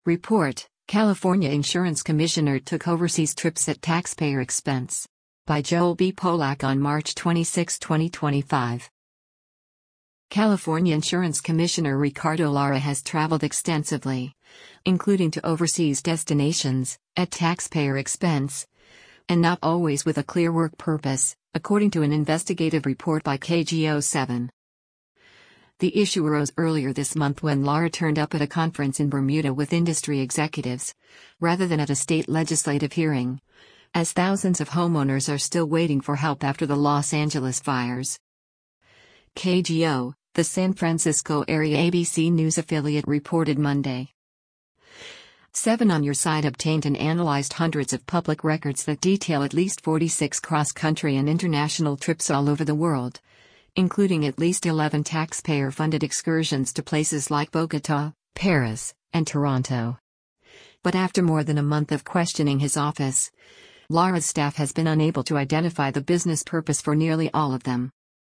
Report: California Insurance Commissioner took overseas trips at taxpayer expense. By Joel B. Polak on March 26, 2025. California Insurance Commissioner Ricardo Lara has traveled extensively, including to overseas destinations, at taxpayer expense, and not always with a clear work purpose, according to an investigative report by KGO7. The issue arose earlier this month when Lara turned up at a conference in Bermuda with industry executives, rather than at a state legislative hearing, as thousands of homeowners are still waiting for help after the Los Angeles fires. KGO, the San Francisco area ABC News affiliate, reported Monday. 7 on Your Side obtained and analyzed hundreds of public records that detail at least 46 cross-country and international trips all over the world, including at least 11 taxpayer-funded excursions to places like Bogota, Paris, and Toronto. But after more than a month of questioning his office, Lara's staff has been unable to identify the business purpose for nearly all of them.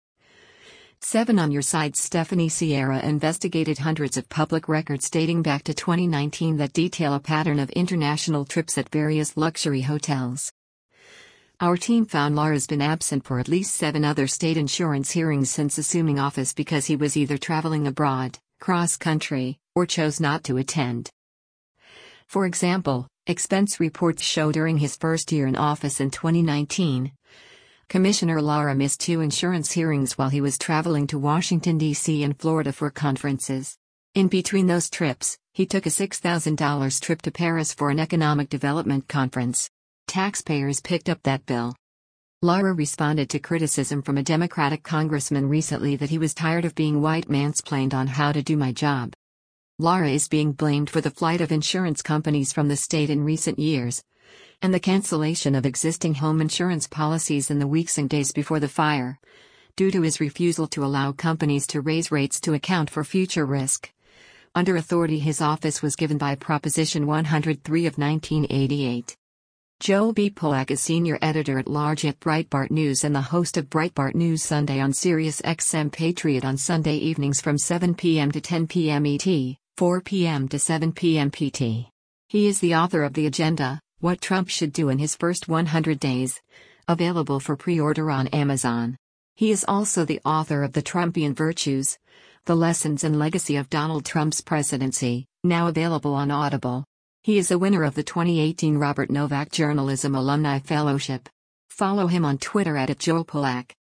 7 on Your Side's Stephanie Sierra investigated hundreds of public records dating back to 2019 that detail a pattern of international trips at various luxury hotels. Our team found Lara's been absent for at least 7 other state insurance hearings since assuming office because he was either traveling abroad, cross-country, or chose not to attend. For example, expense reports show during his first year in office in 2019, Commissioner Lara missed 2 insurance hearings while he was traveling to Washington, D.C. and Florida for conferences. In between those trips, he took a $6,000 trip to Paris for an economic development conference. Taxpayers picked up that bill. Lara responded to criticism from a Democratic congressman recently that he was tired of being white mansplained on how to do my job. Lara is being blamed for the flight of insurance companies from the state in recent years, and the cancellation of existing home insurance policies in the weeks and days before the fire, due to his refusal to allow companies to raise rates to account for future risk, under authority his office was given by Proposition 103 of 1988. Joel B. Polak is senior editor-at-large at Breitbart News and the host of Breitbart News Sunday on Sirius XM Patriot on Sunday evenings from 7 p.m. to 10 p.m. ET, 4 p.m. to 7 p.m. PT. He is the author of The Agenda: What Trump Should Do in His First 100 Days, available for pre-order on Amazon. He is also the author of The Trumpian Virtues: The Lessons and Legacy of Donald Trump's Presidency, now available on Audible. He is a winner of the 2018 Robert Novak Journalism Alumni Fellowship. Follow him on Twitter @JoelPolak.